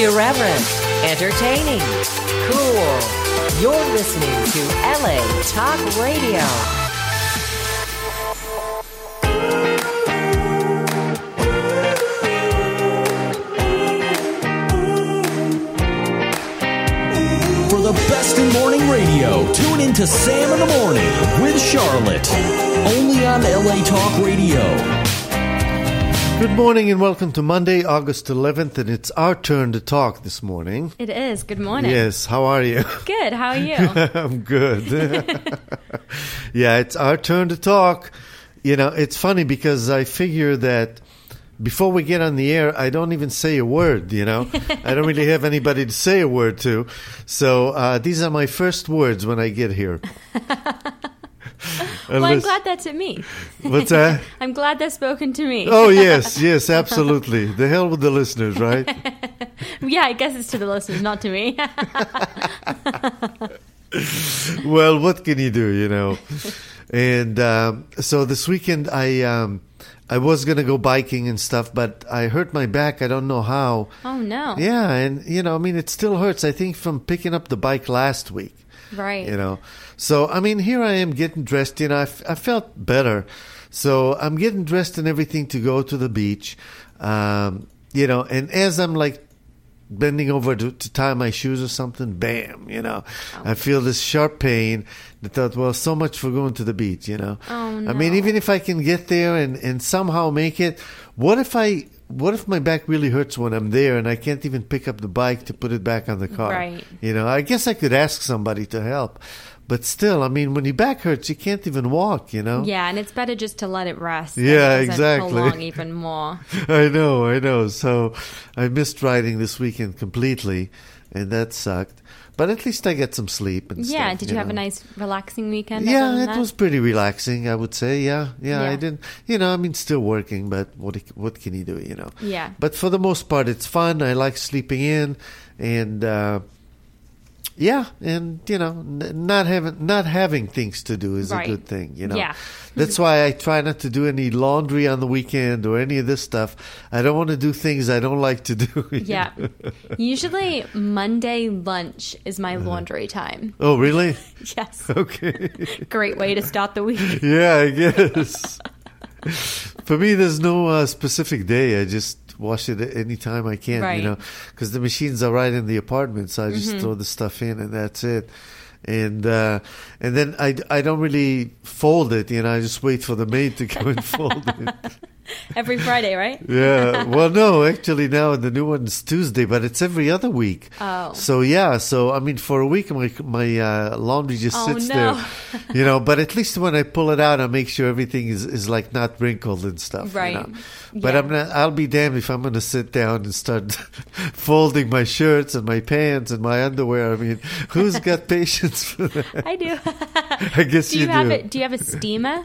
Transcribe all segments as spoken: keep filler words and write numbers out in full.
Irreverent, entertaining, cool. You're listening to L A Talk Radio. For the best in morning radio, tune in to Sam in the Morning with Charlotte. Only on L A Talk Radio. Good morning and welcome to Monday, August eleventh, and it's our turn to talk this morning. It is. Good morning. Yes, how are you? Good. How are you? I'm good. Yeah, it's our turn to talk. You know, it's funny because I figure that before we get on the air, I don't even say a word, you know. I don't really have anybody to say a word to. So uh, these are my first words when I get here. Well, I'm glad that's at me. What's that? I'm glad that's spoken to me. Oh, yes, yes, absolutely. The hell with the listeners, right? Yeah, I guess it's to the listeners, not to me. Well, what can you do, you know? And um, so this weekend, I um, I was going to go biking and stuff, but I hurt my back. I don't know how. Oh, no. Yeah, and, you know, I mean, it still hurts, I think, from picking up the bike last week. Right. You know, so, I mean, here I am getting dressed. You know, I, f- I felt better. So I'm getting dressed and everything to go to the beach. Um, you know, and as I'm like bending over to, to tie my shoes or something, bam, you know, oh. I feel this sharp pain. I thought, well, so much for going to the beach, you know. Oh, no. I mean, even if I can get there and, and somehow make it, what if I... What if my back really hurts when I'm there and I can't even pick up the bike to put it back on the car? Right. You know, I guess I could ask somebody to help. But still, I mean, when your back hurts, you can't even walk, you know? Yeah, and it's better just to let it rest. Yeah, than exactly. Prolong even more. I know, I know. So I missed riding this weekend completely, and that sucked. But at least I get some sleep and yeah, stuff. Yeah, did you, you have know? a nice relaxing weekend? Yeah, it that? was pretty relaxing, I would say. Yeah, yeah, yeah, I didn't, you know, I mean, still working, but what what can you do, you know? Yeah. But for the most part, it's fun. I like sleeping in, and uh, yeah, and you know, n- not having not having things to do is right. a good thing, you know. Yeah. That's why I try not to do any laundry on the weekend or any of this stuff. I don't want to do things I don't like to do. Yeah. Usually Monday lunch is my laundry time. Oh, really? Yes. Okay. Great way to start the week. Yeah, I guess. For me, there's no uh, specific day. I just wash it any time I can, right. you know, because the machines are right in the apartment, so I just mm-hmm. throw the stuff in and that's it. And uh, and then I, I don't really fold it, you know, I just wait for the maid to come and fold it. Every Friday, right? Yeah. Well, no, actually now the new one's Tuesday, but it's every other week. Oh. So, yeah. So, I mean, for a week, my my uh, laundry just oh, sits no. there. You know, but at least when I pull it out, I make sure everything is, is like not wrinkled and stuff. Right. You know? But yeah. I'm not, I'll be damned if I'm going to sit down and start folding my shirts and my pants and my underwear. I mean, who's got patience for that? I do. I guess do you, you have do. A, do you have a steamer?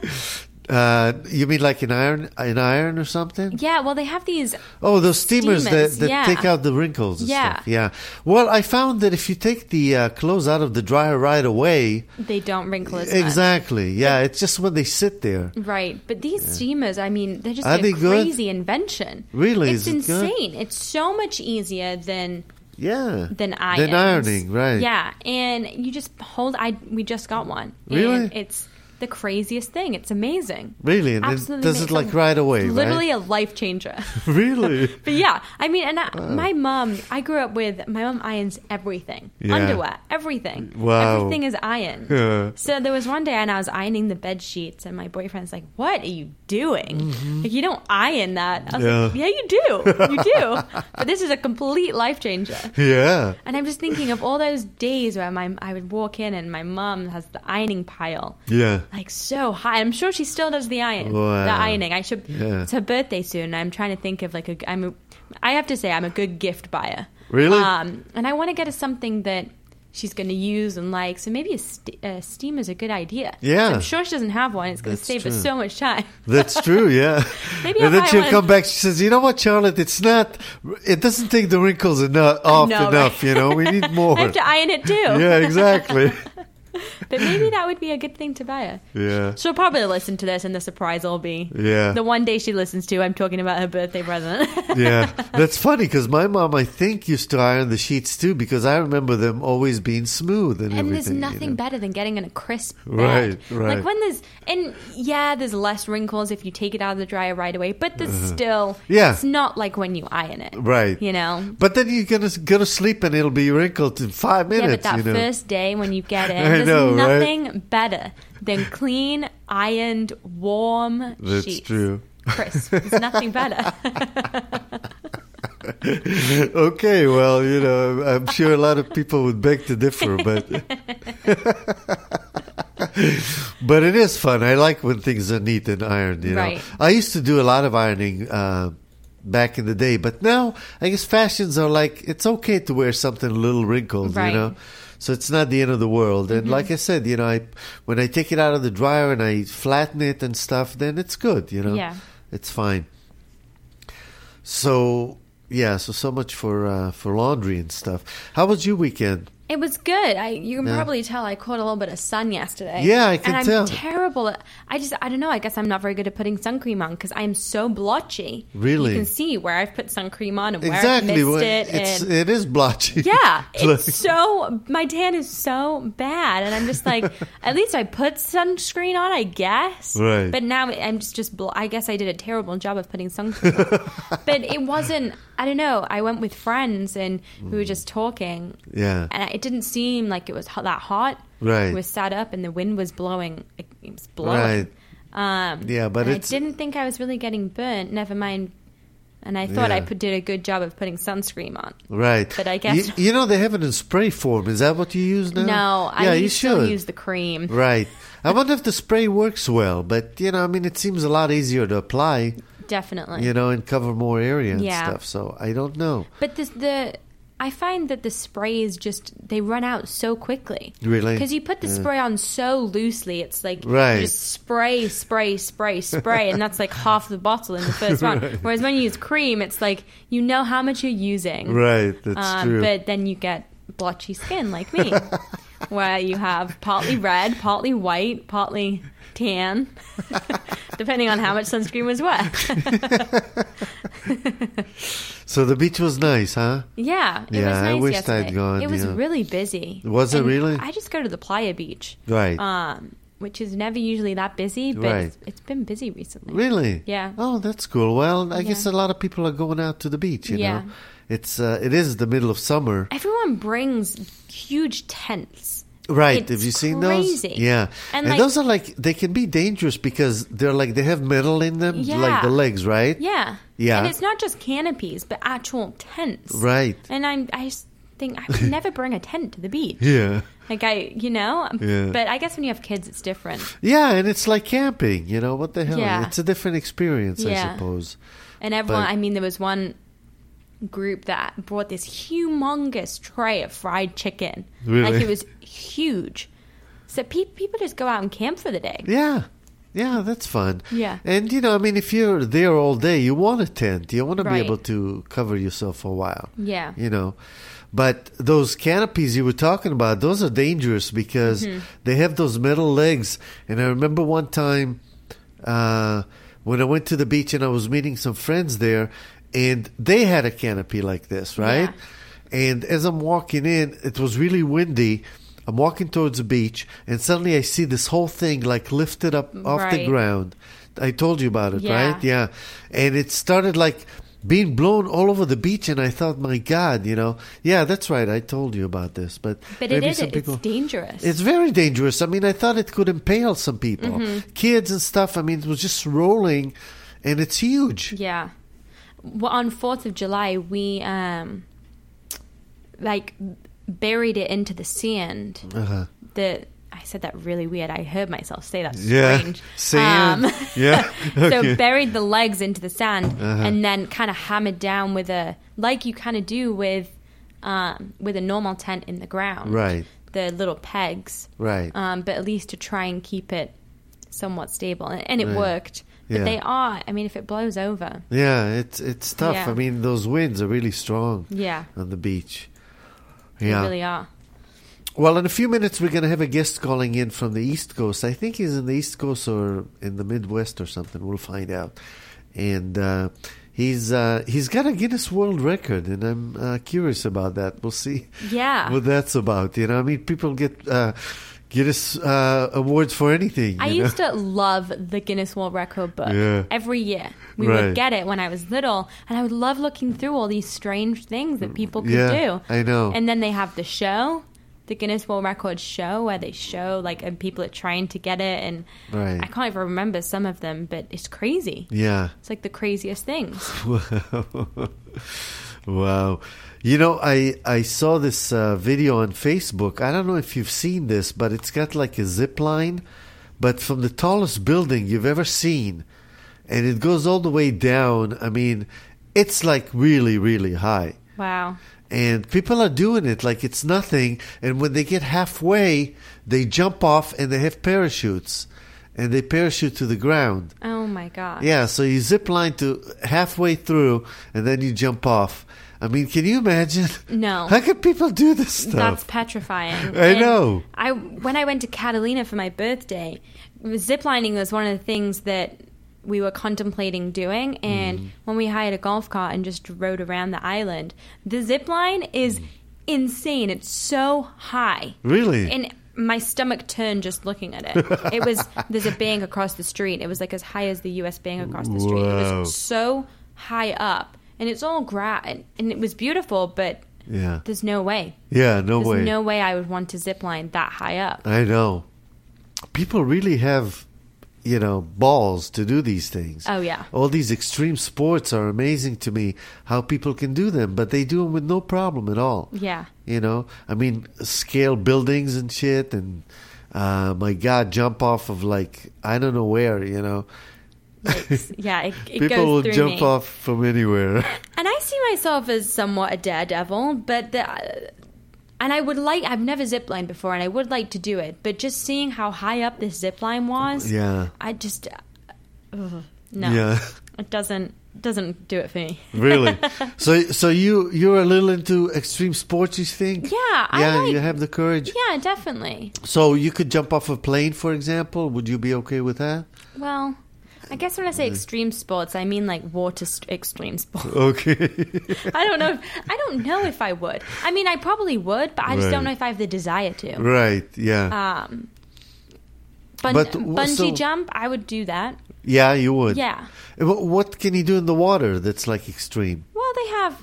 Uh, you mean like an iron, an iron or something? Yeah, well, they have these. Oh, those steamers, steamers that, that yeah. take out the wrinkles and yeah. stuff. Yeah. Well, I found that if you take the uh, clothes out of the dryer right away, they don't wrinkle as exactly. much. Yeah, it's just when they sit there. Right, but these yeah. steamers, I mean, they're just Are a they crazy good? invention. Really, it's is it insane. Good? It's so much easier than. Yeah. Than irons. Than ironing, right? Yeah, and you just hold. I we just got one. Really? And it's the craziest thing. It's amazing. Really? And Absolutely it does it like right away, it's literally right? a life changer. Really? But yeah, I mean, and I, wow. my mom, I grew up with, my mom irons everything. Yeah. Underwear, everything. Wow. Everything is ironed. Yeah. So there was one day and I was ironing the bed sheets and my boyfriend's like, what are you doing? Mm-hmm. Like, you don't iron that. I was yeah. like, yeah, you do. You do. But this is a complete life changer. Yeah. And I'm just thinking of all those days where my I would walk in and my mom has the ironing pile. Yeah. Like so high. I'm sure she still does the iron. Wow. The ironing. I should. Yeah. It's her birthday soon. And I'm trying to think of like a. I'm. A, I have to say I'm a good gift buyer. Really? Um, and I want to get her something that she's going to use and like. So maybe a, st- a steam is a good idea. Yeah. I'm sure she doesn't have one. It's going to save true. her so much time. That's true, yeah. Maybe and I'll then buy she'll one. come back. She says, "You know what, Charlotte? It's not. It doesn't take the wrinkles enough off know, enough. right? You know, we need more." I have to iron it too. Yeah, exactly. But maybe that would be a good thing to buy her. Yeah. She'll probably listen to this, and the surprise will be Yeah. the one day she listens to. I'm talking about her birthday present. Yeah, that's funny because my mom, I think, used to iron the sheets too because I remember them always being smooth and, And everything. there's nothing you know? better than getting in a crisp bed. Right, right. Like when there's, and yeah, there's less wrinkles if you take it out of the dryer right away, but there's still, Yeah. it's not like when you iron it. Right. You know? But then you're gonna go to sleep and it'll be wrinkled in five minutes. Yeah, but that you know? first day when you get in, I there's know, right? nothing better than clean, ironed, warm That's sheets. true. Crisp. There's nothing better. Okay, well, you know, I'm sure a lot of people would beg to differ, but but it is fun. I like when things are neat and ironed. You know, Right. I used to do a lot of ironing uh, back in the day, but now I guess fashions are like it's okay to wear something a little wrinkled. Right. You know. So it's not the end of the world. And like I said, you know, I when I take it out of the dryer and I flatten it and stuff, then it's good, you know. Yeah. It's fine. So, yeah, so so much for uh, for laundry and stuff. How was your weekend? It was good. I you can Yeah. probably tell I caught a little bit of sun yesterday. Yeah, I can and I'm tell. terrible at, I just I don't know. I guess I'm not very good at putting sun cream on because I'm so blotchy. Really? You can see where I've put sun cream on and where Exactly. I've missed Well, it. it's, and it is blotchy. yeah, Like- it's so my tan is so bad, and I'm just like, at least I put sunscreen on, I guess. Right. But now I'm just just bl- I guess I did a terrible job of putting sun cream on. But it wasn't. I don't know. I went with friends and we were just talking. Yeah. And it didn't seem like it was ho- that hot. Right. We were sat up and the wind was blowing. It was blowing. Right. Um, Yeah, but and it's- I didn't think I was really getting burnt. Never mind. And I thought Yeah. I put, did a good job of putting sunscreen on. Right. But I guess- You, you know, they have it in spray form. Is that what you use now? No, I yeah, use- you still should. use the cream. Right. I wonder if the spray works well, but, you know, I mean, it seems a lot easier to apply, Definitely. you know, and cover more area and Yeah. stuff. So I don't know. But this, the I find that the sprays just they run out so quickly. Really? Because you put the spray on so loosely, it's like Right. you just spray, spray, spray, spray, and that's like half the bottle in the first round. Whereas when you use cream, it's like you know how much you're using. Right. That's Um, true. But then you get blotchy skin like me, where you have partly red, partly white, partly tan, depending on how much sunscreen was wet. So the beach was nice, huh? Yeah, it Yeah, was I nice wished I'd yesterday. gone, It was yeah. really busy. Was it And really? I just go to the Playa Beach, Right. um, which is never usually that busy, but Right. it's, it's been busy recently. Really? Yeah. Oh, that's cool. Well, I guess Yeah. a lot of people are going out to the beach, you Yeah. know. It's uh, it is the middle of summer. Everyone brings huge tents. Right. It's Have you seen crazy. those? Yeah. And, And, like- those are like they can be dangerous because they're like they have metal in them, Yeah. like the legs, right? Yeah. Yeah. And it's not just canopies, but actual tents. Right. And I'm, I just think I could never bring a tent to the beach. Yeah. Like I, you know, Yeah. but I guess when you have kids, it's different. Yeah, and it's like camping, you know, what the hell? Yeah. It's a different experience, I Yeah. suppose. And everyone, But- I mean, there was one group that brought this humongous tray of fried chicken. Really? Like it was huge. So pe- people just go out and camp for the day. Yeah. Yeah, that's fun. Yeah. And, you know, I mean, if you're there all day, you want a tent. You want to Right. be able to cover yourself for a while. Yeah. You know. But those canopies you were talking about, those are dangerous because Mm-hmm. they have those metal legs. And I remember one time uh, when I went to the beach and I was meeting some friends there, and they had a canopy like this, right? And as I'm walking in, it was really windy. I'm walking towards the beach, and suddenly I see this whole thing like lifted up off the Right. ground. I told you about it, Yeah. right? Yeah. And it started like being blown all over the beach, and I thought, my God, you know, yeah, that's right. I told you about this, but But it maybe is, some it's people- dangerous. It's very dangerous. I mean, I thought it could impale some people, Mm-hmm. kids and stuff. I mean, it was just rolling, and it's huge. Yeah. Well, on fourth of July, we, um, like, buried it into the sand. Uh-huh. The I said that really weird. I heard myself say that Yeah, strange. sand. Um, Yeah, okay. So buried the legs into the sand Uh-huh. and then kind of hammered down with a like you kind of do with um, with a normal tent in the ground. Right. The little pegs. Right. Um, but at least to try and keep it somewhat stable, and, and it Right. worked. But Yeah. they are. I mean, if it blows over. Yeah, it's it's tough. Yeah. I mean, those winds are really strong Yeah. on the beach. They Yeah. really are. well, in a few minutes, we're going to have a guest calling in from the East Coast. I think he's in the East Coast or in the Midwest or something. We'll find out. And uh, he's uh, he's got a Guinness World Record, and I'm uh, curious about that. We'll see Yeah. what that's about. You know, I mean, people get uh, Guinness uh, awards for anything. I you know? used to love the Guinness World Record book. Yeah. Every year. We Right. would get it when I was little, and I would love looking through all these strange things that people could Yeah, do. I know. And then they have the show, the Guinness World Record show, where they show, like, and people are trying to get it, and Right. I can't even remember some of them, but it's crazy. Yeah. It's like the craziest things. Wow. You know, I, I saw this uh, video on Facebook. I don't know if you've seen this, but it's got like a zip line, but from the tallest building you've ever seen. And it goes all the way down. I mean, it's like really, really high. Wow. And people are doing it like it's nothing. And when they get halfway, they jump off and they have parachutes. And they parachute to the ground. Oh, my God. Yeah, so you zip line to halfway through, and then you jump off. I mean, can you imagine? No. How can people do this stuff? That's petrifying. I And know. I when I went to Catalina for my birthday, ziplining was one of the things that we were contemplating doing. And Mm. when we hired a golf cart and just rode around the island, the zip line is insane. It's so high. Really? And my stomach turned just looking at it. It was there's a bank across the street. It was like as high as the U S bank across the street. It Wow. was so high up, and it's all grass, and, and it was beautiful. But Yeah. there's no way. Yeah, no There's way. no way I would want to zip line that high up. I know. People really have, you know, balls to do these things. Oh, yeah. All these extreme sports are amazing to me, how people can do them, but they do them with no problem at all. Yeah. You know, I mean, scale buildings and shit, and uh, my God, jump off of like, I don't know where, you know. It's, yeah, it, it People goes will through jump me. off from anywhere. And I see myself as somewhat a daredevil, but the, and I would like, I've never ziplined before, and I would like to do it, but just seeing how high up this zipline was, Yeah. I just, ugh, no, Yeah. it doesn't, doesn't do it for me. Really? So, so you you're a little into extreme sports, you think? Yeah, I Yeah, like- you have the courage. Yeah, definitely. So you could jump off a plane, for example. Would you be okay with that? Well, I guess when I say extreme sports, I mean like water st- extreme sports. Okay. I don't know. If, I don't know if I would. I mean, I probably would, but I just Right. don't know if I have the desire to. Right. Yeah. Um, bun- But, w- bungee so- jump, I would do that. yeah, you would. Yeah. Uh, wh- What can you do in the water that's like extreme? Well, they have.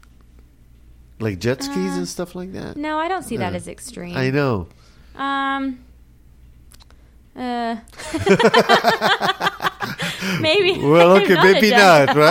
Like jet skis Uh, and stuff like that? No, I don't see that Uh, as extreme. I know. Um. Uh. maybe. Well, okay, not a maybe jet- not,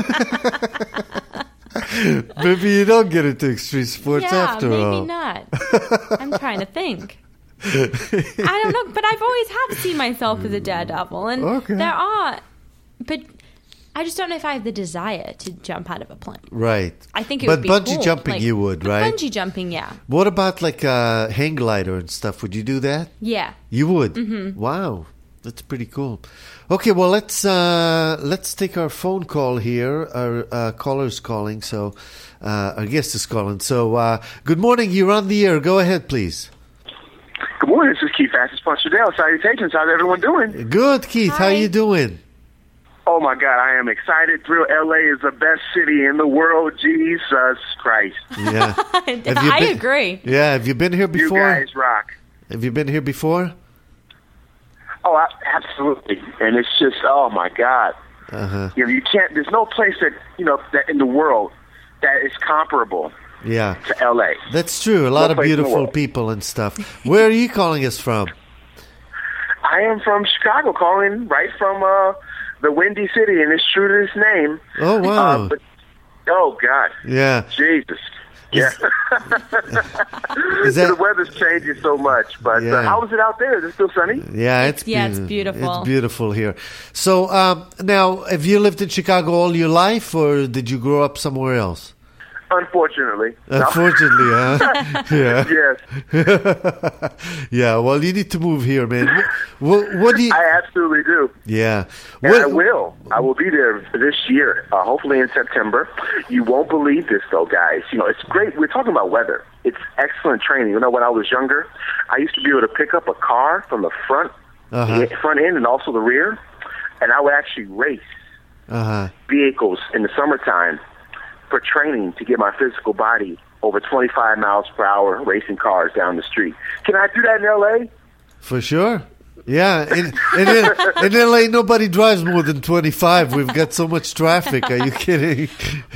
right? Maybe you don't get into extreme sports Yeah, after maybe all. not. I'm trying to think. I don't know, but I've always have seen myself as a daredevil, and Okay. there are, but I just don't know if I have the desire to jump out of a plane. Right. I think it but would be bungee cool. jumping Like, you would, but right? Bungee jumping, yeah, What about like a hang glider and stuff? Would you do that? yeah. You would. Mm-hmm. Wow, that's pretty cool. Okay, well let's uh, let's take our phone call here. Our uh, caller's calling, so uh, our guest is calling. So uh, good morning. You're on the air. Go ahead, please. Good morning. This is Keith Assis Ponchadale. Salutations. How's everyone doing? Good, Keith. How Hi. you doing? Oh, my God. I am excited. Thrilled. L A is the best city in the world. Jesus Christ. Yeah. Have you I been- agree. Yeah. Have you been here You before? guys rock. Have you been here before? Oh, I, absolutely. And it's just, oh, my God. Uh huh. You know, you can't, there's no place that, you know, that in the world that is comparable Yeah. to L A. That's true. A lot No of place in the beautiful world. people and stuff. Where are you calling us from? I am from Chicago, calling right from uh, the Windy City, and it's true to its name. Oh wow. Uh, but, oh, God. Yeah. Jesus. Yeah. Is that? The weather's changing so much, but Yeah. uh, how is it out there? Is it still sunny? Yeah, it's Yeah, it's beauti- beautiful. It's beautiful here. So um, now, have you lived in Chicago all your life, or did you grow up somewhere else? Unfortunately. Unfortunately, huh? Yeah. Yes. Yeah. Well, you need to move here, man. What, what do you? I absolutely do. Yeah. And What- I will. I will be there this year, uh, hopefully in September. You won't believe this, though, guys. You know, it's great. We're talking about weather. It's excellent training. You know, when I was younger, I used to be able to pick up a car from the front, Uh-huh. the front end and also the rear, and I would actually race Uh-huh. vehicles in the summertime for training to get my physical body over twenty-five miles per hour racing cars down the street. Can I do that in L A? For sure. Yeah. In, in, in L A, nobody drives more than twenty-five. We've got so much traffic. Are you kidding?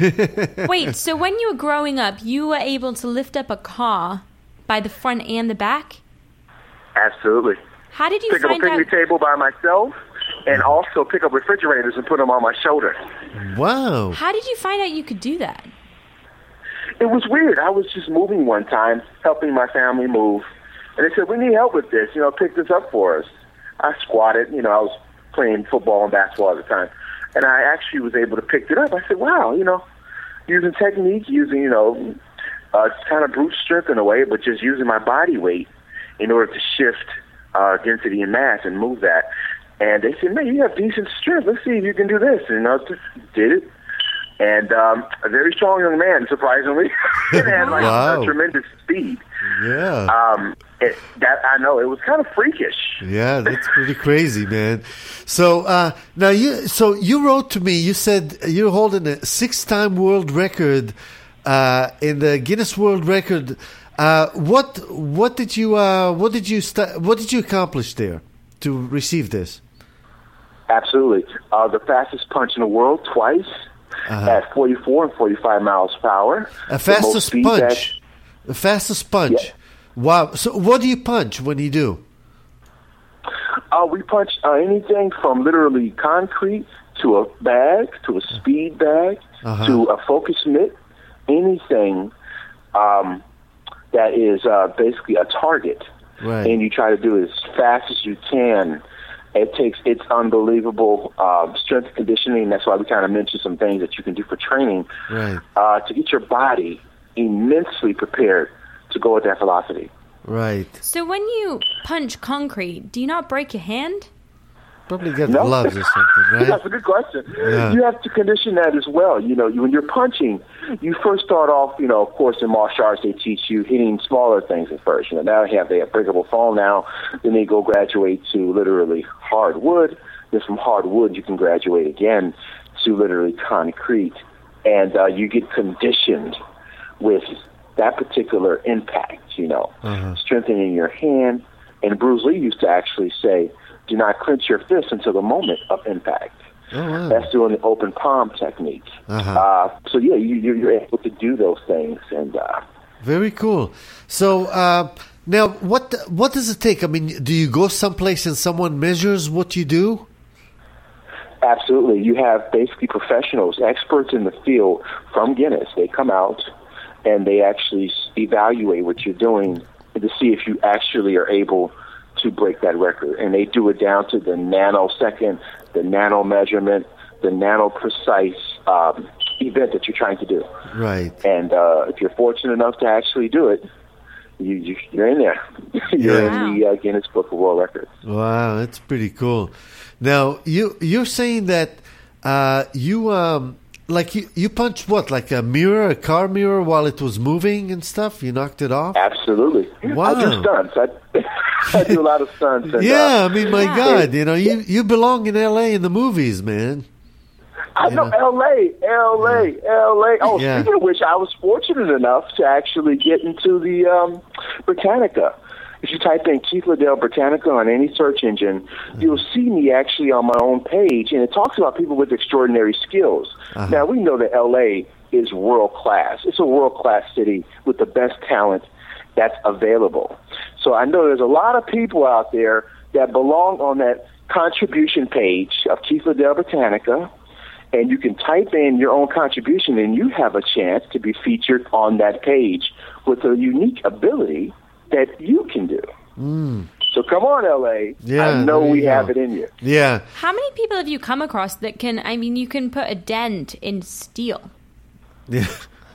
Wait, so when you were growing up, you were able to lift up a car by the front and the back? Absolutely. How did you Pick up a find out? picnic table by myself, and also pick up refrigerators and put them on my shoulder. Wow. How did you find out you could do that? It was weird. I was just moving one time, helping my family move, and they said, we need help with this. You know, pick this up for us. I squatted. You know, I was playing football and basketball at the time, and I actually was able to pick it up. I said, wow, you know, using technique, using, you know, uh, kind of brute strength in a way, but just using my body weight in order to shift uh, density and mass and move that. And they said, man, you have decent strength. Let's see if you can do this. And I just did it. And um, a very strong young man, surprisingly. It had like Wow. a tremendous speed. Yeah. Um, it, that I know it was kind of freakish. Yeah, that's pretty crazy, man. So uh, now you, so you wrote to me. You said you're holding a six-time world record uh, in the Guinness World Record. Uh, what what did you uh, what did you st- what did you accomplish there to receive this? Absolutely. Uh, the fastest punch in the world twice Uh-huh. at forty-four and forty-five miles per hour. A The most fastest speed punch. that- The fastest punch. Yeah. Wow. So what do you punch when you do? Uh, we punch uh, anything from literally concrete to a bag, to a speed bag, Uh-huh. to a focus mitt, anything um, that is uh, basically a target. Right. And you try to do it as fast as you can. It takes, it's unbelievable uh, strength and conditioning. That's why we kind of mentioned some things that you can do for training Right. uh, to get your body immensely prepared to go at that velocity. Right. So when you punch concrete, do you not break your hand? Probably get No. gloves or something, right? That's a good question. Yeah. You have to condition that as well. You know, you, when you're punching, you first start off, you know, of course, in martial arts, they teach you hitting smaller things at first. You know, now they have, they have breakable foam now. Then they go graduate to literally hardwood. Then from hardwood, you can graduate again to literally concrete. And uh, you get conditioned with that particular impact, you know, Uh-huh. strengthening your hand. And Bruce Lee used to actually say, do not clench your fist until the moment of impact. Oh, wow. That's doing the open palm technique. Uh-huh. Uh, so, yeah, you, you're you're able to do those things. And uh, Very cool. So uh, now, what what does it take? I mean, do you go someplace and someone measures what you do? absolutely, you have basically professionals, experts in the field from Guinness. They come out and they actually evaluate what you're doing to see if you actually are able to break that record. And they do it down to the nanosecond, the nano measurement, the nano precise um, event that you're trying to do. Right. And uh, if you're fortunate enough to actually do it, you, you, you're in there. You're Yeah. in the uh, Guinness Book of World Records. Wow, that's pretty cool. Now, you you're saying that uh, you um, like you, you punched what, like a mirror, a car mirror, while it was moving and stuff. You knocked it off. Absolutely. Wow. I do stunts. I, I do a lot of stunts. And, Yeah, uh, I mean, my Yeah. God, you know, you you belong in L A in the movies, man. I know Yeah. L A, L A, L A. Oh, Yeah. speaking of which, I was fortunate enough to actually get into the um, Britannica. If you type in Keith Liddell Britannica on any search engine, you'll see me actually on my own page, and it talks about people with extraordinary skills. Uh-huh. Now, we know that L A is world class. It's a world class city with the best talent that's available. So I know there's a lot of people out there that belong on that contribution page of Keith Liddell Britannica, and you can type in your own contribution, and you have a chance to be featured on that page with a unique ability that you can do. Mm. So come on, L A. Yeah, I know there we you have go. it in you. Yeah. How many people have you come across that can, I mean, you can put a dent in steel? Yeah.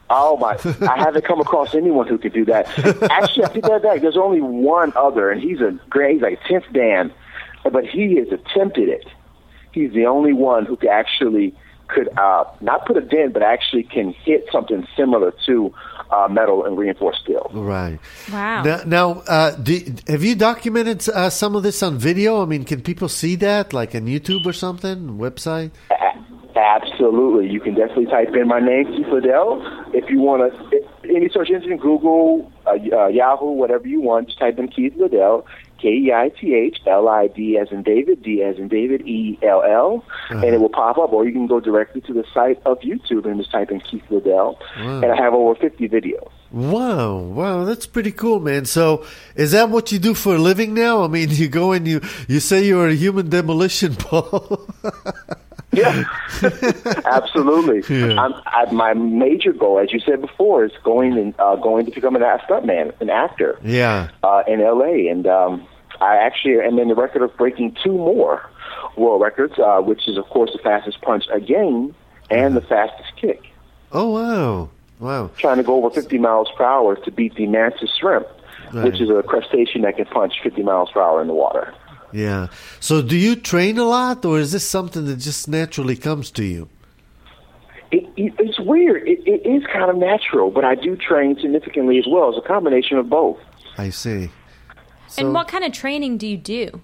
Oh my! I haven't come across anyone who could do that. Actually, I think that back. There's only one other, and he's a great, he's like tenth Dan, but he has attempted it. He's the only one who could actually could uh, not put a dent, but actually can hit something similar to uh, metal and reinforced steel. Right. Wow. Now, now uh, do, have you documented uh, some of this on video? I mean, can people see that, like on YouTube or something, website? A- absolutely. You can definitely type in my name, Keith Liddell. If you want to, any search engine, Google, uh, uh, Yahoo, whatever you want, just type in Keith Liddell. K E I T H L I D as in David, D as in David, E L L, uh-huh. and it will pop up. Or you can go directly to the site of YouTube and just type in Keith Liddell. Wow. And I have over fifty videos. Wow, wow, that's pretty cool, man. So is that what you do for a living now? I mean, you go and you, you say you're a human demolition ball. Yeah, absolutely. Yeah. I'm, I, my major goal, as you said before, is going and uh, going to become an stuntman, an actor. Yeah, uh, in L A, and um, I actually am in the record of breaking two more world records, uh, which is of course the fastest punch again and the fastest kick. Oh wow, wow! Trying to go over fifty miles per hour to beat the mantis shrimp, right. which is a crustacean that can punch fifty miles per hour in the water. Yeah. So do you train a lot, or is this something that just naturally comes to you? It, it, it's weird. It, it is kind of natural, but I do train significantly as well. It's a combination of both. I see. So, and what kind of training do you do?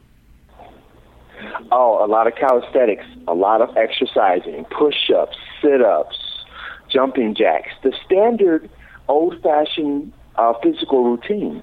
Oh, a lot of calisthenics, a lot of exercising, push-ups, sit-ups, jumping jacks, the standard old-fashioned uh, physical routine.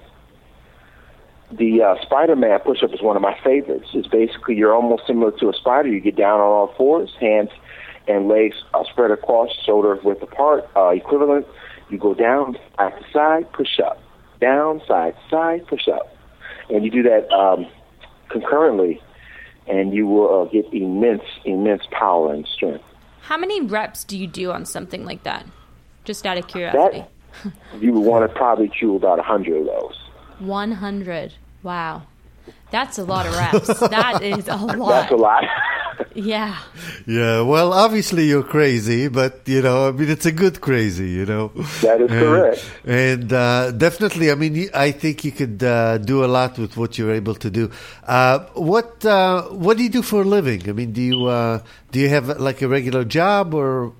The uh, Spider-Man push-up is one of my favorites. It's basically you're almost similar to a spider. You get down on all fours, hands and legs uh, spread across, shoulder width apart, uh, equivalent. You go down, side to side, push up. Down, side to side, push up. And you do that um, concurrently, and you will uh, get immense, immense power and strength. How many reps do you do on something like that? Just out of curiosity. That, you would want to probably do about one hundred of those. one hundred. Wow. That's a lot of reps. That is a lot. That's a lot. Yeah. Yeah. Well, obviously you're crazy, but, you know, I mean, it's a good crazy, you know. That is and, correct. And uh, definitely, I mean, I think you could uh, do a lot with what you're able to do. Uh, what uh, What do you do for a living? I mean, do you uh, do you have like a regular job or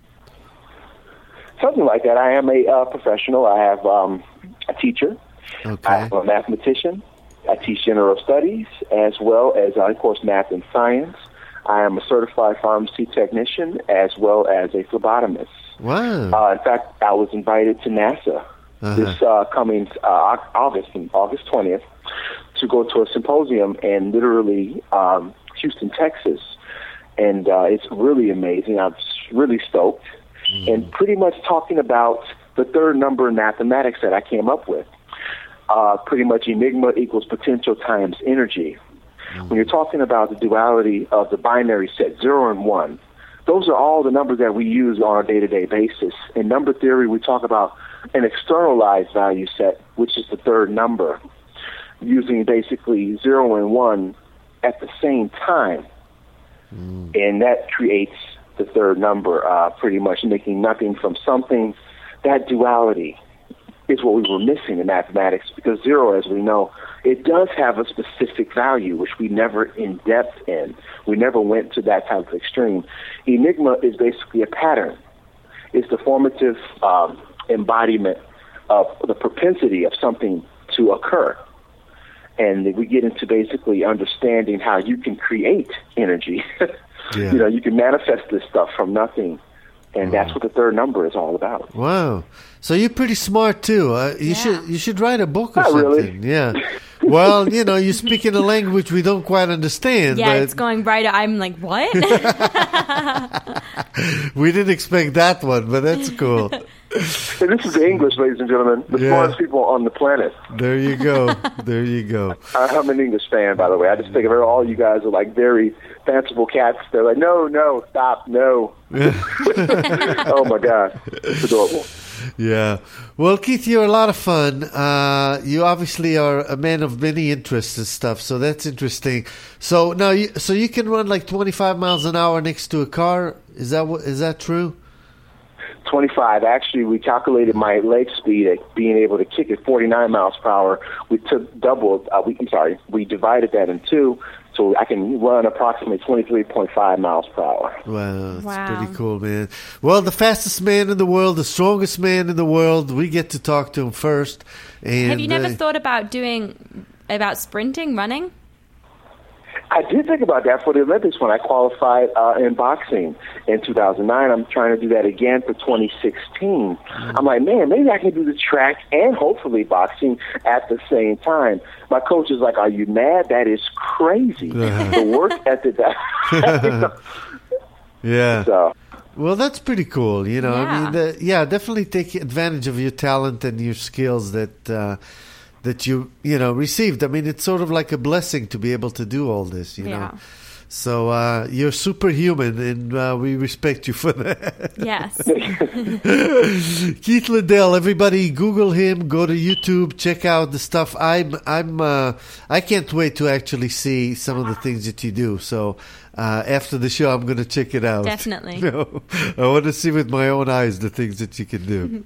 something like that? I am a uh, professional. I have um, a teacher. Okay. I'm a mathematician. I teach general studies as well as, uh, of course, math and science. I am a certified pharmacy technician as well as a phlebotomist. Wow. Uh, in fact, I was invited to NASA uh-huh. this uh, coming uh, August, August twentieth, to go to a symposium in literally um, Houston, Texas. And uh, it's really amazing. I'm really stoked. Mm. And pretty much talking about the third number in mathematics that I came up with. Uh, pretty much enigma equals potential times energy. Mm-hmm. When you're talking about the duality of the binary set, zero and one, those are all the numbers that we use on a day-to-day basis. In number theory, we talk about an externalized value set, which is the third number, using basically zero and one at the same time. Mm. And that creates the third number, uh, pretty much making nothing from something. That duality is what we were missing in mathematics, because zero, as we know, it does have a specific value, which we never in depth in. We never went to that type of extreme. Enigma is basically a pattern. It's the formative um, embodiment of the propensity of something to occur. And we get into basically understanding how you can create energy. Yeah. You know, you can manifest this stuff from nothing. And wow. That's what the third number is all about. Wow! So you're pretty smart too. Uh, you yeah. should you should write a book or Not something. Really. Yeah. Well, you know, you speak in a language we don't quite understand. Yeah, but it's going right. I'm like, what? We didn't expect that one, but that's cool. Hey, this is English, ladies and gentlemen. The yeah. smartest people on the planet. There you go. There you go. I'm an English fan, by the way. I just think of all you guys are like very fanciful cats. They're like, no, no, stop, no. Oh, my God. It's adorable. Yeah. Well, Keith, you're a lot of fun. Uh, you obviously are a man of many interests and stuff, so that's interesting. So now, you, so you can run like twenty-five miles an hour next to a car. Is that what, is that true? twenty-five. Actually, we calculated my leg speed at being able to kick at forty-nine miles per hour. We took double. Uh, we, I'm sorry, we divided that in two, so I can run approximately twenty-three point five miles per hour. Wow, that's Wow. pretty cool, man. Well, the fastest man in the world, the strongest man in the world. We get to talk to him first. And Have you never uh, thought about doing about sprinting, running? I did think about that for the Olympics when I qualified uh, in boxing in two thousand nine. I'm trying to do that again for twenty sixteen. I'm like, man, maybe I can do the track and hopefully boxing at the same time. My coach is like, are you mad? That is crazy. The work ethic that. Yeah. So. Well, that's pretty cool. You know, I Yeah. mean, the, yeah, definitely take advantage of your talent and your skills that uh, that you you know received. I mean, it's sort of like a blessing to be able to do all this. You Yeah. know, so uh, you're superhuman, and uh, we respect you for that. Yes. Keith Liddell, everybody, Google him. Go to YouTube, check out the stuff. I'm I'm uh, I can't wait to actually see some of the things that you do. So. Uh, after the show, I'm going to check it out. Definitely. You know, I want to see with my own eyes the things that you can do.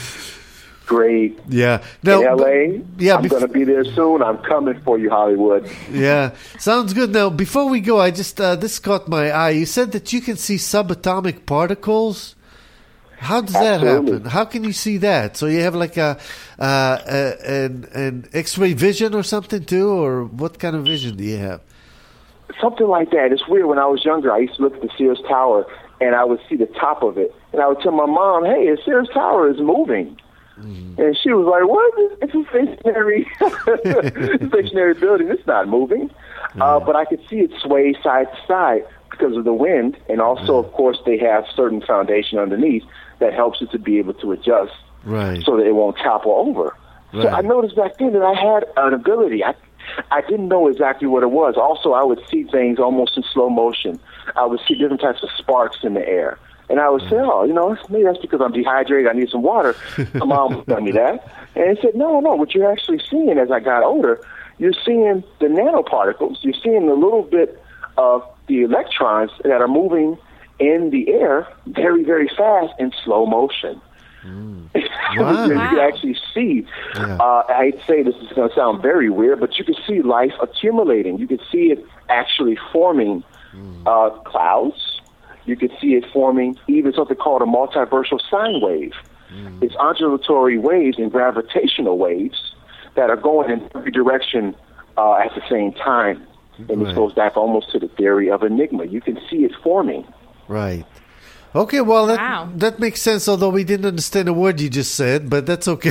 Great. Yeah. Now, in L A, yeah, I'm bef- going to be there soon. I'm coming for you, Hollywood. Yeah. Sounds good. Now, before we go, I just uh, this caught my eye. You said that you can see subatomic particles. How does that Absolutely. happen? How can you see that? So you have like a, uh, a an an X-ray vision or something too, or what kind of vision do you have? Something like that. It's weird. When I was younger, I used to look at the Sears Tower, and I would see the top of it. And I would tell my mom, hey, the Sears Tower is moving. Mm. And she was like, what? It's a stationary, stationary building. It's not moving. Mm. Uh, but I could see it sway side to side because of the wind. And also, mm. of course, they have certain foundation underneath that helps it to be able to adjust right. so that it won't topple over. Right. So I noticed back then that I had an ability. I I didn't know exactly what it was. Also, I would see things almost in slow motion. I would see different types of sparks in the air. And I would say, oh, you know, maybe that's because I'm dehydrated. I need some water. My mom would tell me that. And he said, no, no, what you're actually seeing as I got older, you're seeing the nanoparticles. You're seeing a little bit of the electrons that are moving in the air very, very fast in slow motion. Mm. Wow. You Wow. can actually see, Yeah. uh, I hate to say this is going to sound very weird, but you can see life accumulating. You can see it actually forming uh, clouds. You can see it forming even something called a multiversal sine wave. Mm. It's undulatory waves and gravitational waves that are going in every direction uh, at the same time. And Right. this goes back almost to the theory of enigma. You can see it forming. Right. Okay, well, that Wow. that makes sense, although we didn't understand a word you just said, but that's okay.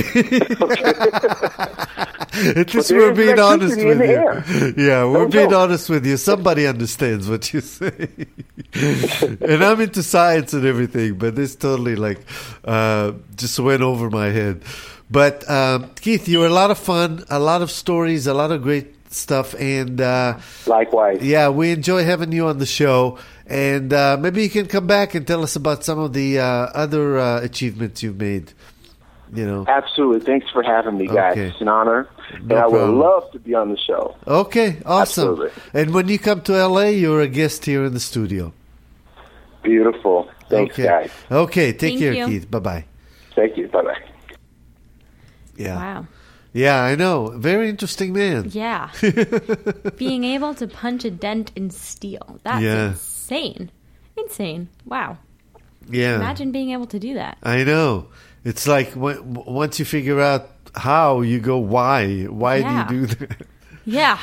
At least there we're is being honest electricity in with the you. air. Yeah, we're Don't being know. honest with you. Somebody understands what you say. And I'm into science and everything, but this totally like uh, just went over my head. But um, Keith, you were a lot of fun, a lot of stories, a lot of great stuff, and uh, Likewise. yeah, we enjoy having you on the show. And uh, maybe you can come back and tell us about some of the uh, other uh, achievements you've made. You know. Absolutely. Thanks for having me, guys. Okay. It's an honor. No and I would problem. love to be on the show. Okay, awesome. Absolutely. And when you come to L A, you're a guest here in the studio. Beautiful. Thanks, okay. guys. Okay, take Thank care, you. Keith. Bye bye. Thank you. Bye-bye. Yeah. Wow. Yeah, I know. Very interesting man. Yeah. Being able to punch a dent in steel. That's Yeah. insane. Insane. Wow. Yeah. Imagine being able to do that. I know. It's like when, once you figure out how, you go, why? Why Yeah. do you do that? Yeah.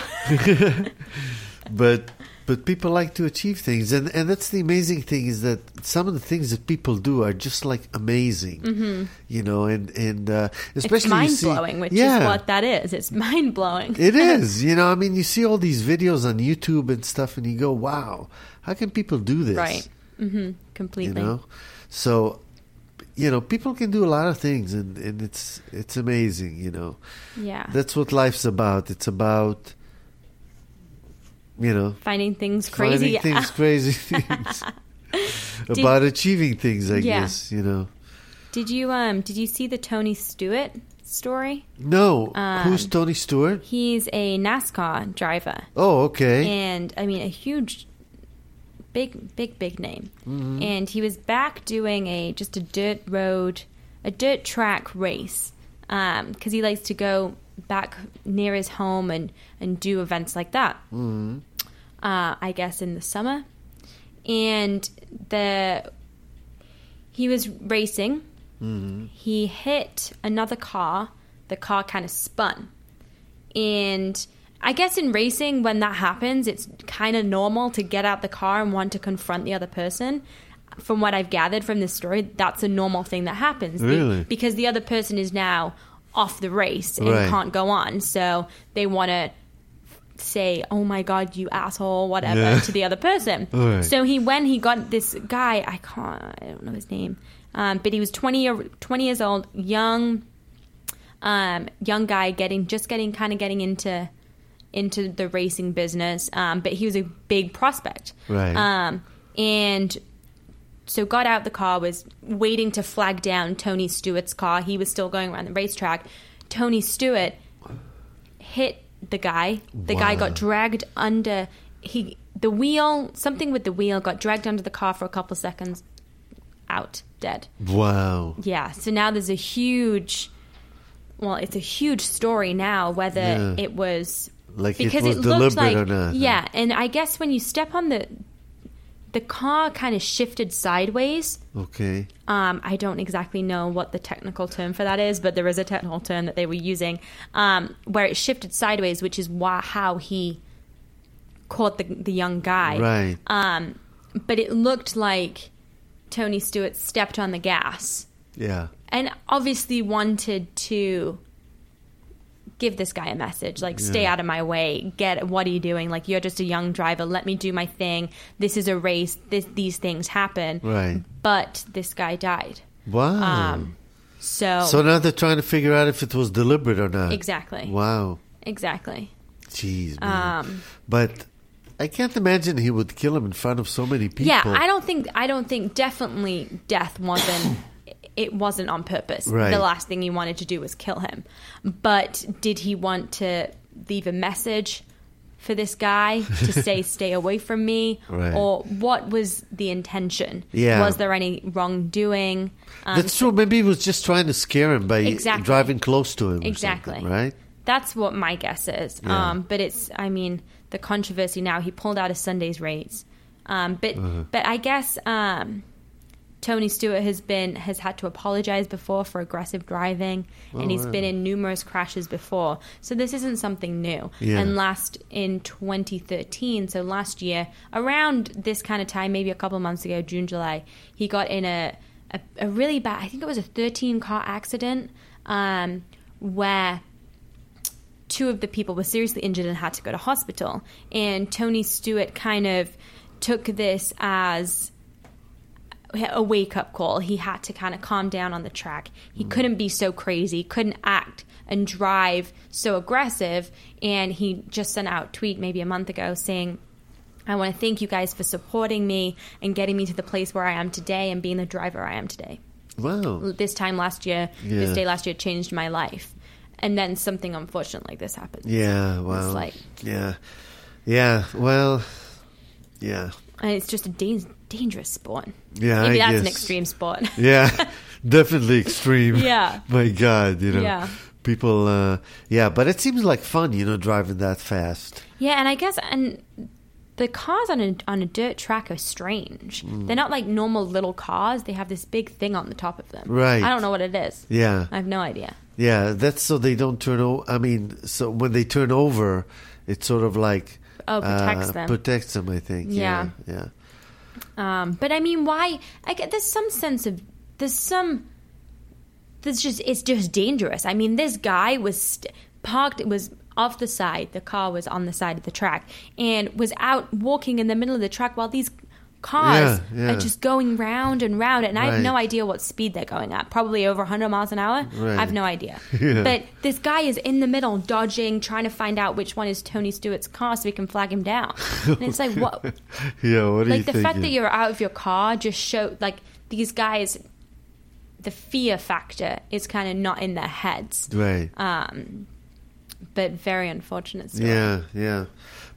But but people like to achieve things, and and that's the amazing thing is that some of the things that people do are just like amazing, mm-hmm. you know, and and uh, especially It's you mind see- blowing, which yeah, is what that is. It's mind blowing. it is. You know, I mean, you see all these videos on YouTube and stuff, and you go, wow, how can people do this? Right. Mm-hmm. You Completely. know, so you know, people can do a lot of things, and and it's it's amazing. You know, Yeah. that's what life's about. It's about, you know, Finding things crazy. finding things, crazy things, about achieving things. I Yeah. guess you know. Did you um did you see the Tony Stewart story? No, Um, who's Tony Stewart? He's a NASCAR driver. Oh, okay. And I mean a huge big, big, big name. Mm-hmm. And he was back doing a just a dirt road, a dirt track race, because um, he likes to go back near his home and, and do events like that. Mm-hmm. Uh, I guess in the summer. And the he was racing. Mm-hmm. He hit another car. The car kind of spun. And I guess in racing, when that happens, it's kind of normal to get out the car and want to confront the other person. From what I've gathered from this story, that's a normal thing that happens. Really? Be- because the other person is now off the race and right. can't go on. So they want to say, oh my God, you asshole, whatever, yeah. to the other person. Right. So he, when he got this guy, I can't, I don't know his name, um, but he was twenty, twenty years old, young, um, young guy getting, just getting, kind of getting into, into the racing business. Um, but he was a big prospect. Right. Um, and so got out the car, was waiting to flag down Tony Stewart's car. He was still going around the racetrack. Tony Stewart hit the guy. The wow. guy got dragged under. He the wheel, something with the wheel, got dragged under the car for a couple of seconds. Out, dead. Wow. Yeah. So now there's a huge. Well, it's a huge story now. Whether yeah. it was like because it was it looked deliberate like or not. yeah, and I guess when you step on the. The car kind of shifted sideways. Okay. Um, I don't exactly know what the technical term for that is, but there is a technical term that they were using um, where it shifted sideways, which is why, how he caught the, the young guy. Right. Um, but it looked like Tony Stewart stepped on the gas. Yeah. And obviously wanted to give this guy a message, like, yeah. stay out of my way. Get, what are you doing? Like, you're just a young driver. Let me do my thing. This is a race. This, these things happen. Right. But this guy died. Wow. Um, so. So now they're trying to figure out if it was deliberate or not. Exactly. Wow. Exactly. Jeez, man. Um, but I can't imagine he would kill him in front of so many people. Yeah, I don't think. I don't think. Definitely, death wasn't. It wasn't on purpose. Right. The last thing he wanted to do was kill him. But did he want to leave a message for this guy to say, stay away from me? Right. Or what was the intention? Yeah. Was there any wrongdoing? Um, That's true. Maybe he was just trying to scare him by exactly. driving close to him. Exactly. Right? That's what my guess is. Yeah. Um, but it's, I mean, the controversy now, he pulled out of Sunday's race. Um, but, uh-huh. but I guess... Um, Tony Stewart has been has had to apologize before for aggressive driving, and oh, he's wow. been in numerous crashes before. So this isn't something new. Yeah. And last in twenty thirteen, so last year, around this kind of time, maybe a couple of months ago, June, July, he got in a a, a really bad. I think it was a thirteen car accident um, where two of the people were seriously injured and had to go to hospital. And Tony Stewart kind of took this as a wake-up call. He had to kind of calm down on the track. He mm. couldn't be so crazy, couldn't act and drive so aggressive. And he just sent out a tweet maybe a month ago saying, I want to thank you guys for supporting me and getting me to the place where I am today and being the driver I am today. Wow. This time last year, yeah. this day last year changed my life. And then something unfortunate like this happened. Yeah, wow. It's like, yeah. Yeah, well, yeah. And it's just a da- dangerous sport. Yeah, Maybe I that's guess. an extreme sport. Yeah, definitely extreme. Yeah. My God, you know. Yeah. People, uh, yeah, but it seems like fun, you know, driving that fast. Yeah, and I guess, and the cars on a, on a dirt track are strange. Mm. They're not like normal little cars. They have this big thing on the top of them. Right. I don't know what it is. Yeah. I have no idea. Yeah, that's so they don't turn over. I mean, so when they turn over, it's sort of like... Oh, protects uh, them. Protects them, I think. Yeah. Yeah. yeah. Um, but I mean, why? I get there's some sense of there's some. There's just it's just dangerous. I mean, this guy was st- parked. It was off the side. The car was on the side of the track and was out walking in the middle of the track while these cars yeah, yeah. are just going round and round. And I right. have no idea what speed they're going at. Probably over one hundred miles an hour. Right. I have no idea. yeah. But this guy is in the middle, dodging, trying to find out which one is Tony Stewart's car so we can flag him down. And it's like, what? yeah, what do like you the think? fact that you're out of your car just show like these guys. The fear factor is kind of not in their heads, right? Um, but very unfortunate story. Yeah, yeah.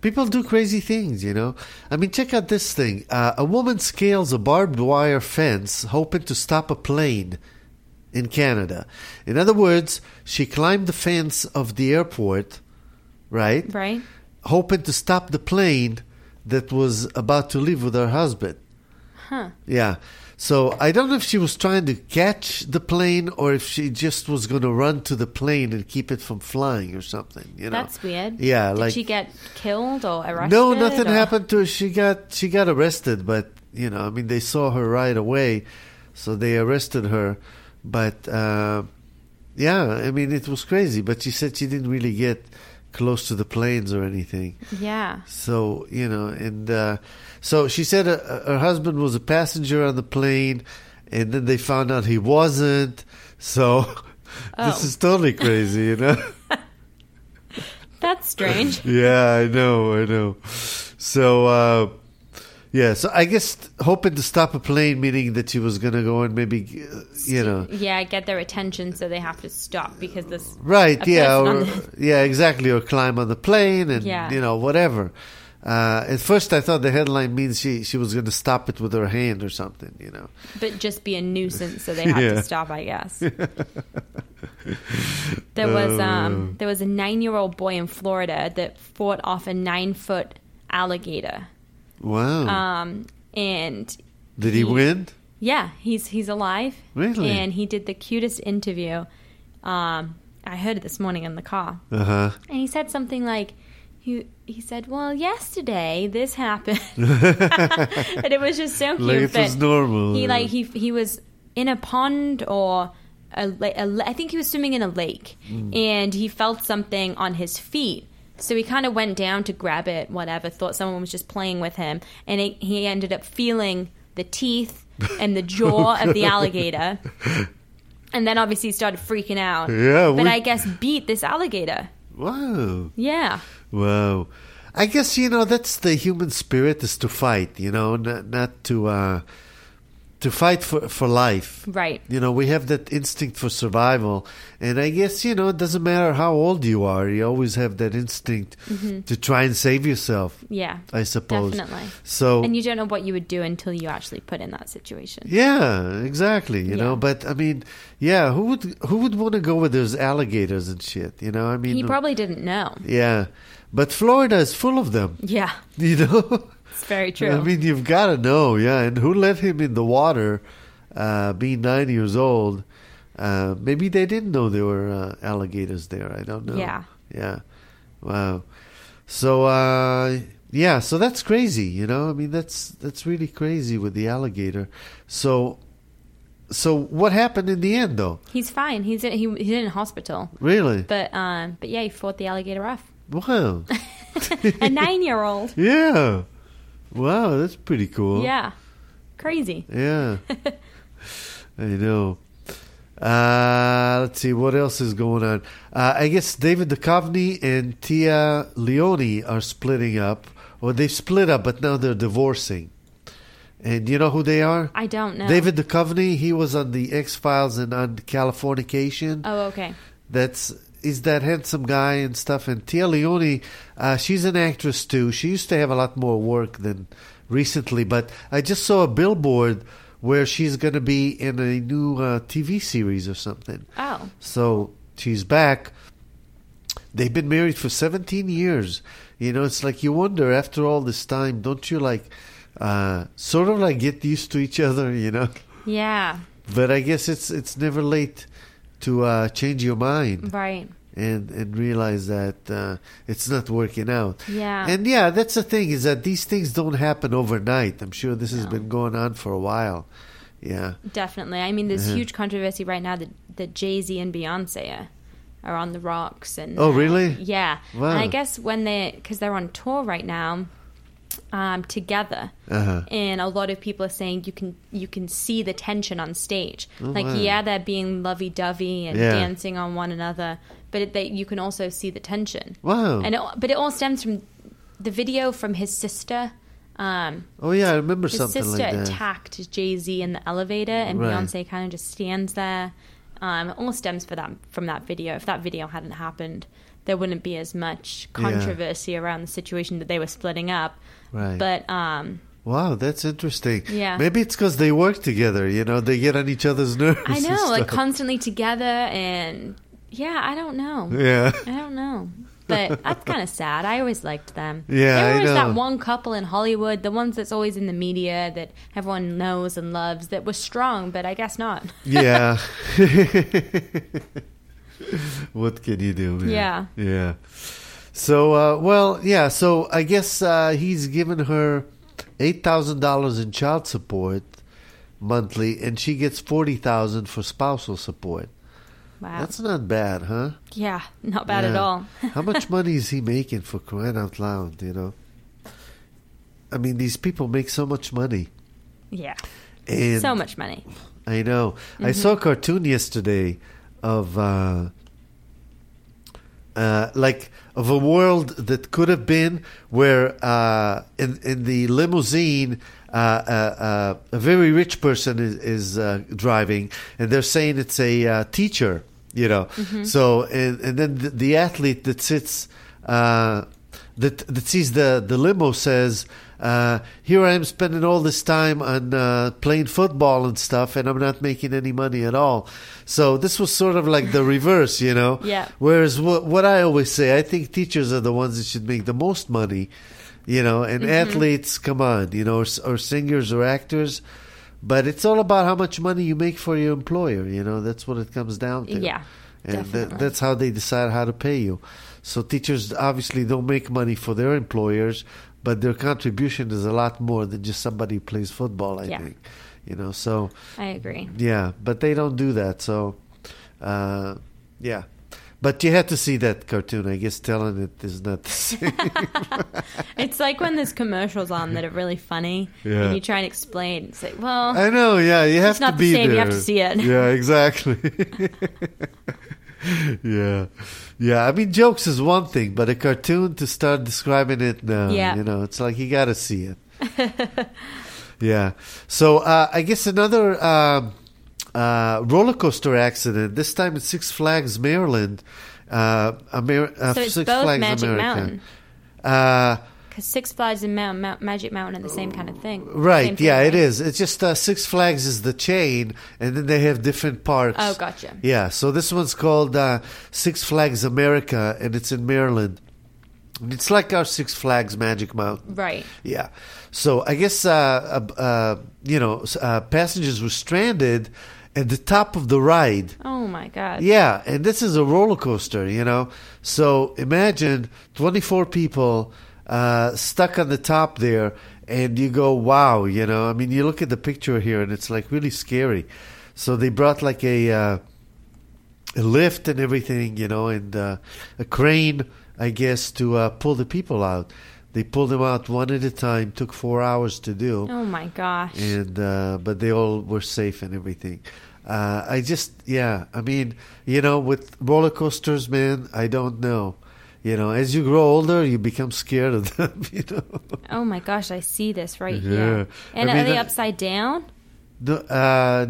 People do crazy things, you know. I mean, check out this thing. Uh, a woman scales a barbed wire fence hoping to stop a plane in Canada. In other words, she climbed the fence of the airport, right? Right. Hoping to stop the plane that was about to leave with her husband. Huh. Yeah. So I don't know if she was trying to catch the plane or if she just was going to run to the plane and keep it from flying or something. You know, That's weird. Yeah, Did like she get killed or arrested? no, nothing or? happened to her. She got she got arrested, but you know, I mean, they saw her right away, so they arrested her. But uh, yeah, I mean, it was crazy. But she said she didn't really get close to the planes or anything. Yeah. So, you know, and uh, so she said uh, her husband was a passenger on the plane, and then they found out he wasn't. So Oh. this is totally crazy, you know? That's strange. Yeah, I know, I know. So, uh, yeah, so I guess hoping to stop a plane, meaning that she was going to go and maybe, uh, you know. Yeah, get their attention so they have to stop because this. Right, a yeah, person or, on the- yeah, exactly, or climb on the plane and, Yeah. you know, whatever. Uh, at first, I thought the headline means she, she was going to stop it with her hand or something, you know. But just be a nuisance, so they had Yeah. to stop, I guess. There was um there was a nine year old boy in Florida that fought off a nine foot alligator. Wow. Um and Did he win? yeah, he's he's alive. Really? And he did the cutest interview. Um I heard it this morning in the car. Uh-huh. And he said something like he he said, "Well, yesterday this happened," and it was just so cute. Like it that was normal. He like he he was in a pond or a, la- a la- I think he was swimming in a lake, Mm. and he felt something on his feet. So he kind of went down to grab it, whatever. Thought someone was just playing with him, and it, he ended up feeling the teeth and the jaw of the alligator. And then obviously he started freaking out. Yeah, but we- I guess beat this alligator. Wow. Yeah. Wow. I guess, you know, that's the human spirit, is to fight, you know, not, not to uh, to fight for, for life. Right. You know, we have that instinct for survival. And I guess, you know, it doesn't matter how old you are. You always have that instinct to try and save yourself, Yeah. I suppose. Definitely. So, And you don't know what you would do until you actually put in that situation. yeah, exactly, you know. Yeah. But, I mean, yeah, who would who would want to go where there's alligators and shit, you know? I mean, He probably didn't know. yeah. But Florida is full of them, Yeah. you know? It's very true. I mean, you've got to know, yeah. And who let him in the water, uh, being nine years old? Uh, maybe they didn't know there were uh, alligators there. I don't know. Yeah. Yeah. Wow. So, uh, yeah. So that's crazy. You know. I mean, that's that's really crazy with the alligator. So, so what happened in the end, though? He's fine. He's in, he, he's in a hospital. Really? But um, but yeah, he fought the alligator off. Wow. A nine-year-old. Yeah. Wow. That's pretty cool. Yeah. Crazy. Yeah. I know. Uh, let's see, what else is going on? Uh, I guess David Duchovny and Tia Leone are splitting up. Or they've split up, but now they're divorcing. And you know who they are? I don't know. David Duchovny, he was on the X-Files and on Californication. Oh, okay. That's is that handsome guy and stuff. And Tia Leone, uh, she's an actress too. She used to have a lot more work than recently, but I just saw a billboard where she's going to be in a new uh, T V series or something. Oh. So she's back. They've been married for seventeen years. You know, it's like you wonder after all this time, don't you like uh, sort of like get used to each other, you know? Yeah. But I guess it's it's never late to uh, change your mind Right. and and realize that uh, it's not working out. Yeah. And yeah, that's the thing, is that these things don't happen overnight. I'm sure this has No. been going on for a while. Yeah. Definitely. I mean, there's Uh-huh. huge controversy right now that, that Jay-Z and Beyonce are, are on the rocks. And Oh, uh, really? Yeah. Wow. And I guess when they, because they're on tour right now, um, together, Uh-huh. and a lot of people are saying you can you can see the tension on stage. Oh, like, wow. yeah, they're being lovey-dovey and Yeah. dancing on one another, but it, they, you can also see the tension. Wow. And it, but it all stems from the video from his sister. Um, Oh, yeah, I remember his something sister like that. attacked Jay-Z in the elevator, and Right. Beyonce kind of just stands there. Um, it all stems for that from that video. If that video hadn't happened, there wouldn't be as much controversy around the situation that they were splitting up. Right. But um, wow, that's interesting. Yeah. Maybe it's because they work together. You know, they get on each other's nerves. I and know, like stuff. constantly together, and yeah, I don't know. Yeah. I don't know. But that's kind of sad. I always liked them. Yeah, There I was that know. one couple in Hollywood, the ones that's always in the media that everyone knows and loves, that was strong, but I guess not. Yeah. What can you do, man? Yeah. Yeah. So, uh, well, yeah, so I guess uh, he's given her eight thousand dollars in child support monthly, and she gets forty thousand dollars for spousal support. Wow. That's not bad, huh? Yeah, not bad at Yeah. all. How much money is he making, for crying out loud, you know? I mean, these people make so much money. Yeah. And So much money. I know. I saw a cartoon yesterday of uh, uh, like of a world that could have been where uh, in in the limousine uh, uh, uh, a very rich person is, is uh, driving, and they're saying it's a uh, teacher, you know. So and and then the, the athlete that sits uh, that that sees the the limo says, uh, here I am spending all this time on uh, playing football and stuff, and I'm not making any money at all. So this was sort of like the reverse, you know. Yeah. Whereas what, what I always say, I think teachers are the ones that should make the most money, you know, and athletes, come on, you know, or, or singers or actors. But it's all about how much money you make for your employer, you know. That's what it comes down to. Yeah, And that, definitely. that's how they decide how to pay you. So teachers obviously don't make money for their employers, but their contribution is a lot more than just somebody who plays football, I Yeah. think. You know, so I agree. yeah, but they don't do that. So, uh, yeah. But you had to see that cartoon. I guess telling it is not the same. It's like when there's commercials on that are really funny, Yeah. and you try and explain. It's like, well, I know, yeah. You have not to the be same, you there. have to see it. Yeah, exactly. yeah. Yeah, I mean, jokes is one thing, but a cartoon to start describing it, no. Yeah. You know, it's like you got to see it. Yeah. So uh, I guess another um uh, roller coaster accident, this time at Six Flags, Maryland. Uh, Amer- uh, So it's Six both Flags Magic America. Mountain. Uh, because Six Flags and Mount, Mount, Magic Mountain are the same kind of thing. Right, Same thing, yeah, right? it is. It's just uh, Six Flags is the chain, and then they have different parks. Oh, gotcha. Yeah, so this one's called uh, Six Flags America, and it's in Maryland. And it's like our Six Flags Magic Mountain. Right. Yeah. So I guess, uh, uh, uh, you know, uh, passengers were stranded at the top of the ride. Oh, my God. Yeah, and this is a roller coaster, you know. So imagine twenty-four people uh, stuck on the top there, and you go, wow, you know. I mean, you look at the picture here, and it's like really scary. So they brought like a, uh, a lift and everything, you know, and uh, a crane, I guess, to uh, pull the people out. They pulled them out one at a time. Took four hours to do. Oh, my gosh. And uh, but they all were safe and everything. Uh, I just, yeah, I mean, you know, with roller coasters, man, I don't know. You know, as you grow older, you become scared of them, you know. Oh, my gosh. I see this right Yeah. here. And I mean, are they uh, upside down? The, uh,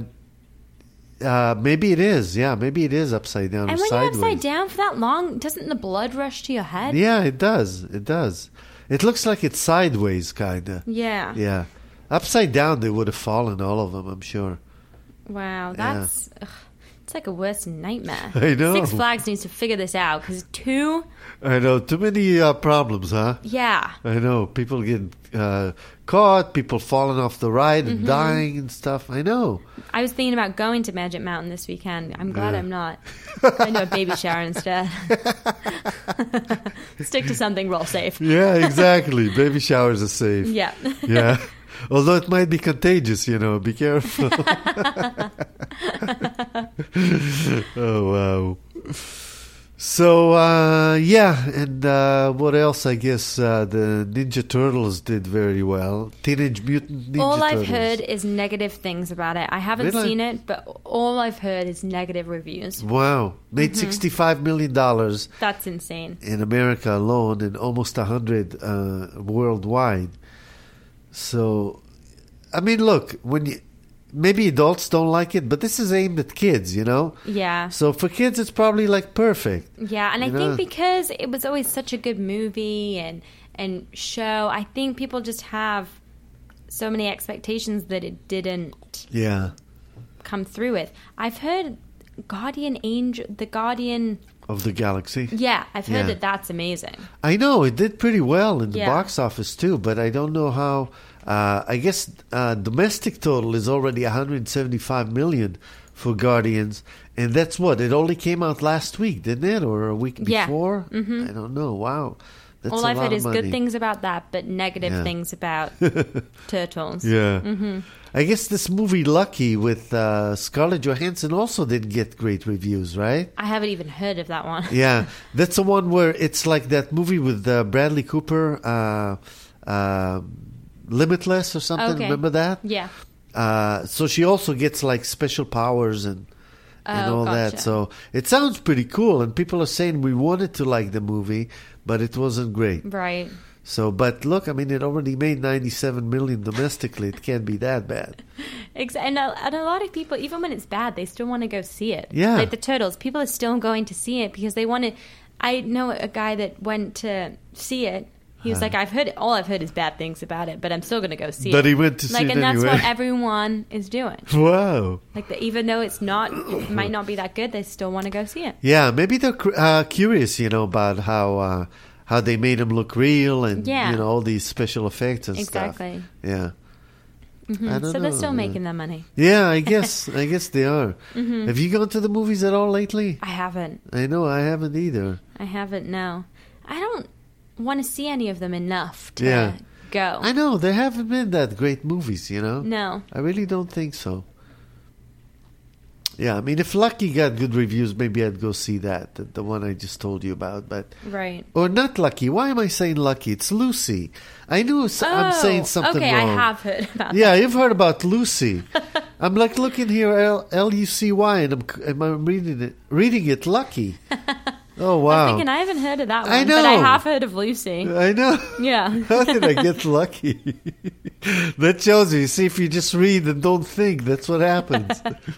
uh, maybe it is, yeah, maybe it is upside down And or when you're sideways. upside down for that long, doesn't the blood rush to your head? Yeah, it does, it does. It looks like it's sideways, kind of. Yeah. Yeah. Upside down, they would have fallen, all of them, I'm sure. Wow, that's ugh, it's like a worst nightmare. I know. Six Flags needs to figure this out because two, I know, too many uh, problems, huh? yeah, I know, people getting uh, caught, people falling off the ride and dying and stuff. I know. I was thinking about going to Magic Mountain this weekend. I'm glad Yeah. I'm not. I know a baby shower instead. Stick to something real safe. Yeah, exactly. Baby showers are safe. Yeah. Yeah. Although it might be contagious, you know, be careful. Oh, wow. So, uh, yeah, and uh, what else? I guess uh, the Ninja Turtles did very well. Teenage Mutant Ninja All Turtles. I've heard is negative things about it. I haven't Really? seen it, but all I've heard is negative reviews. Wow. Made Mm-hmm. sixty-five million dollars That's insane. in America alone and almost one hundred uh, worldwide. So, I mean, look, when you maybe adults don't like it, but this is aimed at kids, you know? Yeah. So for kids, it's probably like perfect. Yeah, and I You know? think because it was always such a good movie and and show, I think people just have so many expectations that it didn't Yeah. come through with. I've heard Guardian Angel, the Guardian. Of the Galaxy. Yeah, I've heard Yeah. that that's amazing. I know it did pretty well in the Yeah. box office too, but I don't know how. Uh, I guess uh, domestic total is already one hundred seventy-five million for Guardians, and that's what it only came out last week, didn't it, or a week Yeah. before? Mhm. I don't know. Wow, that's All a I've lot heard of is money. good things about that, but negative Yeah. things about Turtles. Yeah, hmm I guess this movie Lucky with uh, Scarlett Johansson also didn't get great reviews, right? I haven't even heard of that one. Yeah, that's the one where it's like that movie with uh, Bradley Cooper, uh, uh, Limitless or something. Okay. Remember that? Yeah. Uh, so she also gets like special powers and and Oh, all that. gotcha. So it sounds pretty cool. And people are saying we wanted to like the movie, but it wasn't great. Right. So, but look, I mean, it already made ninety-seven million domestically. It can't be that bad. Ex- And a, and a lot of people, even when it's bad, they still want to go see it. Yeah. Like the Turtles, people are still going to see it because they want to. I know a guy that went to see it. He was like, I've heard, all I've heard is bad things about it, but I'm still going to go see it. But he went to see like, it and that's anyway. what everyone is doing. Wow. Like, the, even though it's not, it might not be that good, they still want to go see it. Yeah, maybe they're cur- uh, curious, you know, about how uh, how they made him look real and Yeah. you know all these special effects and Exactly. stuff. Yeah. Mhm. I don't So they're know, still man. making their money. Yeah, I guess I guess they are. Mhm. Have you gone to the movies at all lately? I haven't. I know I haven't either. I haven't, no. I don't want to see any of them enough to Yeah. go. I know there haven't been that great movies, you know. No. I really don't think so. Yeah, I mean, if Lucky got good reviews, maybe I'd go see that, the, the one I just told you about. But Right. or not Lucky. Why am I saying Lucky? It's Lucy. I knew s I'm Oh, saying something okay, wrong. I have heard about Yeah, that. you've heard about Lucy. I'm like looking here, L L U C Y, and I'm and I'm reading it, reading it Lucky. Oh I was wow! thinking I haven't heard of that one, I but I know. have heard of Lucy. I know. Yeah. How did I get lucky? That shows you. See, if you just read and don't think, that's what happens.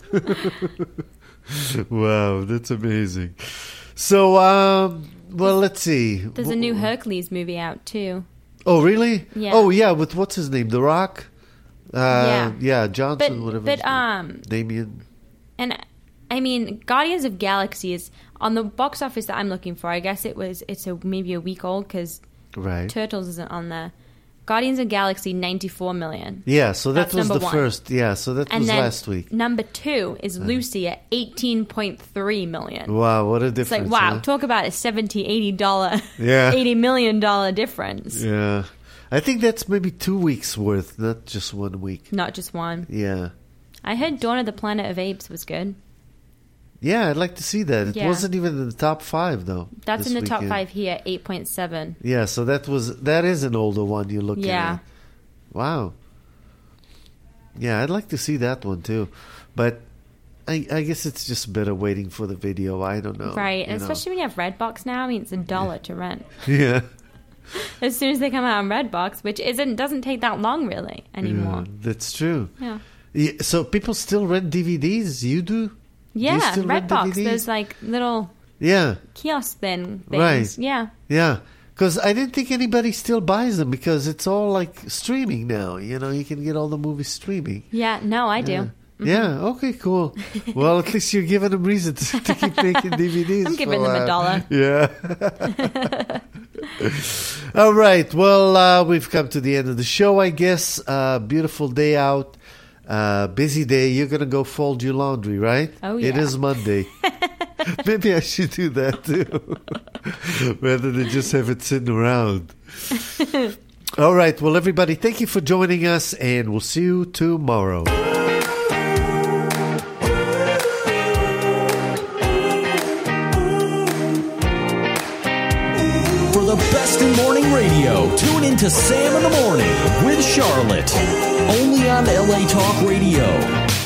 Wow, that's amazing. So, um, well, let's see. There's a new Hercules movie out too. Oh, really? Yeah. Oh, yeah. With what's his name? The Rock. Uh, Yeah. Yeah, Johnson. But whatever. but his name. um Damien. and I mean Guardians of Galaxy is on the box office that I'm looking for. I guess it was it's a maybe a week old because Right. Turtles isn't on there. Guardians of Galaxy ninety-four million. Yeah. So that That's was number the one. first. Yeah. So that And was then last week. number two is Lucy at eighteen point three million. Wow, what a It's difference! like, wow, huh? talk about a seventy, eighty dollar, Yeah. eighty million dollar difference. Yeah. I think that's maybe two weeks worth, not just one week. Not just one. Yeah. I heard Dawn of the Planet of Apes was good. Yeah, I'd like to see that. It Yeah. wasn't even in the top five, though. That's this in the top weekend. five here, eight point seven. Yeah, so that was that is an older one you're looking Yeah. at. Wow. Yeah, I'd like to see that one too, but I I guess it's just better waiting for the video. I don't know. Right, you and know. especially when you have Redbox now. I mean, it's a dollar to rent. Yeah. As soon as they come out on Redbox, which isn't doesn't take that long really anymore. Yeah, that's true. Yeah. Yeah, so people still rent D V Ds. You do? Yeah, Do you still rent Redbox. D V Ds? There's like little Yeah. kiosk thing things. Right. Yeah. Yeah. Because I didn't think anybody still buys them because it's all like streaming now. You know, you can get all the movies streaming. Yeah. No, I do. Yeah. Yeah, okay, cool. Well, at least you're giving them reason to, to keep making D V Ds. I'm for giving them a while. dollar. Yeah. All right. Well, uh, we've come to the end of the show, I guess. Uh, beautiful day out. Uh, busy day. You're going to go fold your laundry, right? Oh, It yeah. is Monday. Maybe I should do that too. Rather than just have it sitting around. All right. Well, everybody, thank you for joining us, and we'll see you tomorrow. For the best in morning radio, tune in to Sam in the Morning with Charlotte. Only on L A Talk Radio.